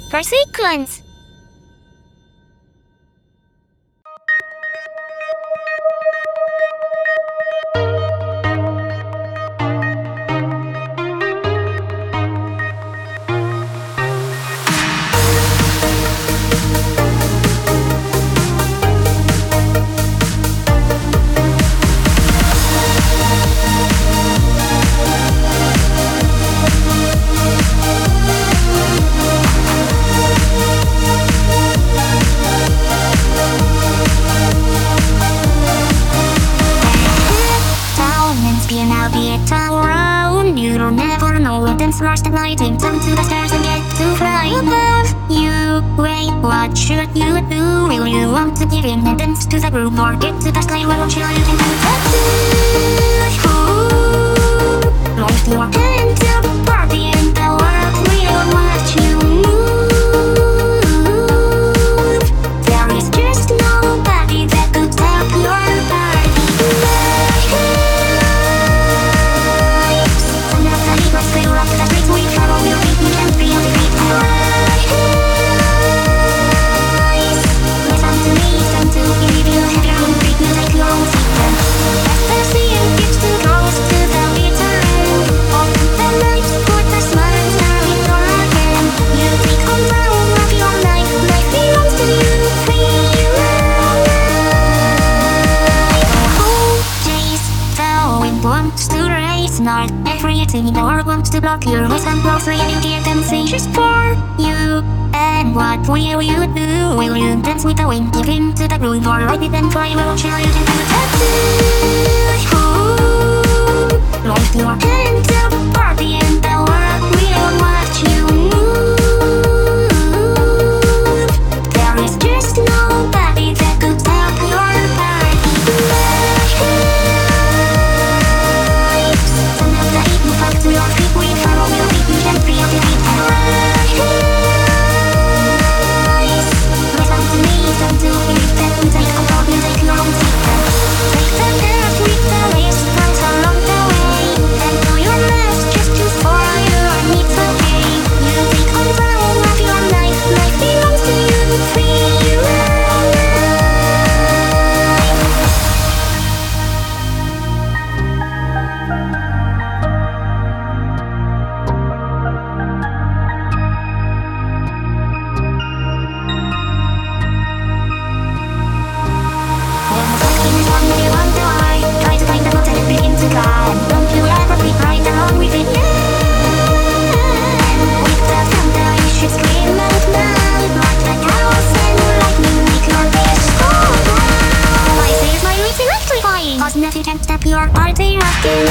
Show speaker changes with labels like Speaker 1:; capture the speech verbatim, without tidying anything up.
Speaker 1: per sequence. You don't never know when them stars that lighting turn to the stars and get to fly above you. Wait, what should you do? Will you want to give in and dance to the groove, or get to the sky where one child you can do that? Lift your hands up, party and the world will watch you move. There is just nobody that could stop your party. Let's play rock, the streets we travel, we'll beat you and feel the beat. Listen to me, listen to me, you have your own beat, you take your own seat. As the sea gets too close to the bitter end, open the lights, put the smile and start it all again. You take control of your life, life belongs to you, free your life. The whole chase, the wind wants to race, not everything in the world wants to block your voice and closely, and you hear them say just for you. And what will you do? Will you dance with the wind, give in to the groove, or ride it and fly? Well, chill, you can do that too. Lift your hands up, party and the world will watch you move. There is just nobody that could stop your party. To your feet, we follow, we'll beat you and feel the beat. Listen to me, listen to me, that we take control, you take your own seat. Take the path with the least friends along the way, and do your best just to for you, and it's okay. You take control of your life, life belongs to you, free your life. Don't you ever be right along with it, yeah. With the thunder you should scream out loud, like the chaos and lightning make your face go down. My fears, my roots electrifying, cause nothing can stop your party rocking.